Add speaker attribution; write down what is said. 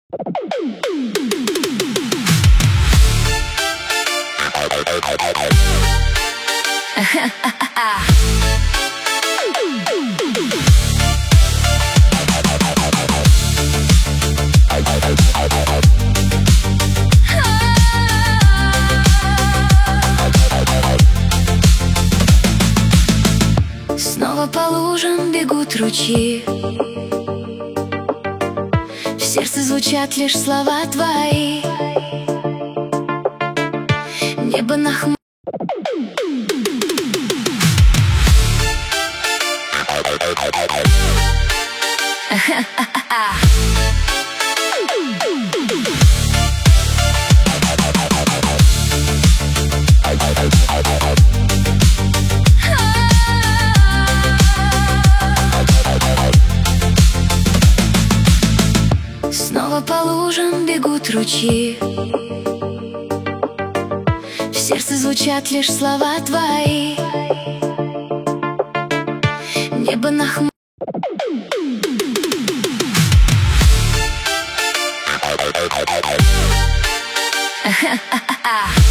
Speaker 1: Снова по лужам бегут ручьи, в сердце звучат лишь слова твои. Небо нахмурено. Снова по лужам бегут ручьи, в сердце звучат лишь слова твои. Небо нахмурено.